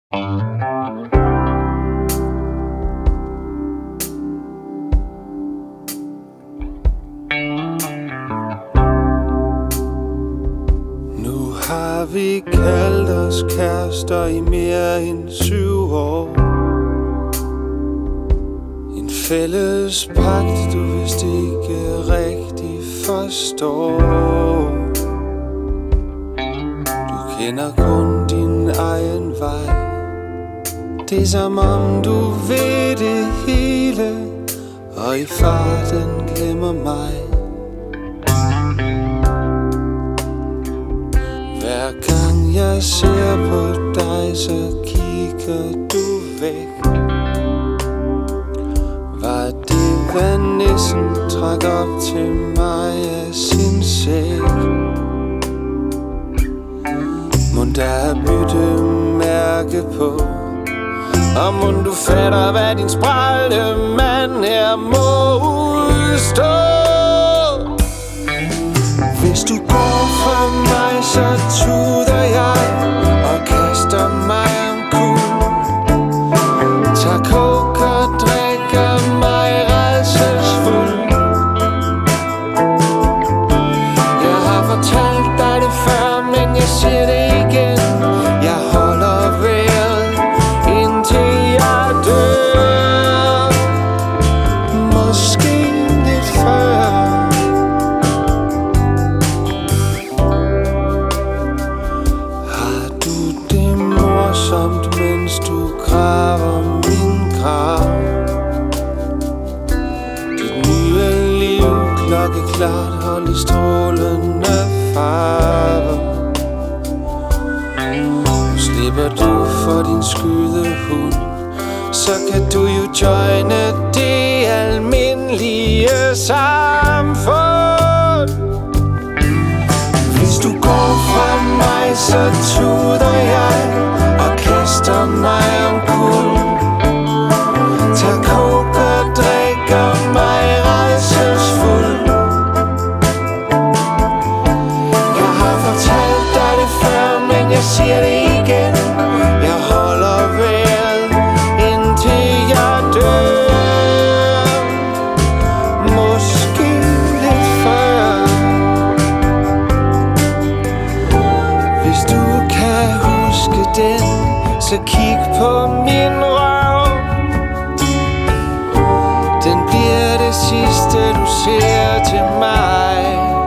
Nu har vi kaldt os kærester i mere end 7 år. En fælles pagt, du vist ikke rigtig forstår. Du kender kun din egen vej. Det er som om du ved det hele, og i farten glemmer mig. Hver gang jeg ser på dig, så kigger du væk. Var det, hvad nissen trak op til mig af sin sæk? Mon der er byttemærke på, og mon du fatter, hvad din sprælle mand her må udstå. Hvis du går fra mig, så tuder jeg og kaster mig omkuld. Tager coke og drikker mig rædselsfuld. Jeg har fortalt dig det før, men jeg siger det igen. Jeg holder vejret indtil jeg dør. Måske lidt før. Har du det morsomt, mens du graver min grav? Dit nye liv klokkeklart holdt i strålende farver. Slipper du for din skydehund, så kan du jo joine det almindelige samfund. Hvis du går fra mig, så tuder jeg og kaster mig omkuld. Tager coke og drikker mig rædselsfuld. Jeg har fortalt dig det før, men jeg siger det igen. Jeg holder vejret indtil jeg dør. Måske lidt før. Hvis du kan huske den, så kig på min røv. Den bliver det sidste du ser til mig.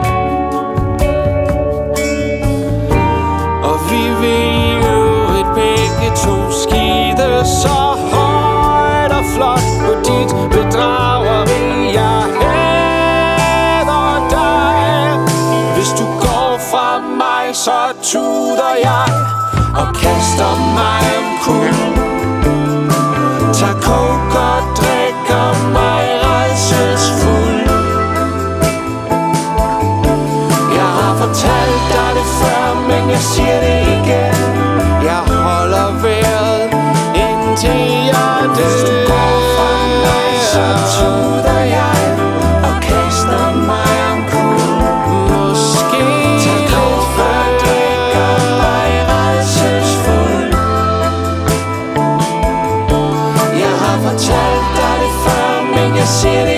Og vi vil jo et begge to skide så højt og flot på dit bedrageri. Jeg hader dig. Hvis du går fra mig, så tuder jeg og kaster mig omkuld. Tager coke og drikker mig rædselsfuld. Jeg har fortalt dig det før, men jeg siger det igen. Jeg holder vejret indtil jeg dør. Hvis du går fra mig, så tuder jeg og kaster mig omkuld. Måske tager coke og drikker mig rædselsfuld. Jeg har fortalt dig det før, men jeg siger det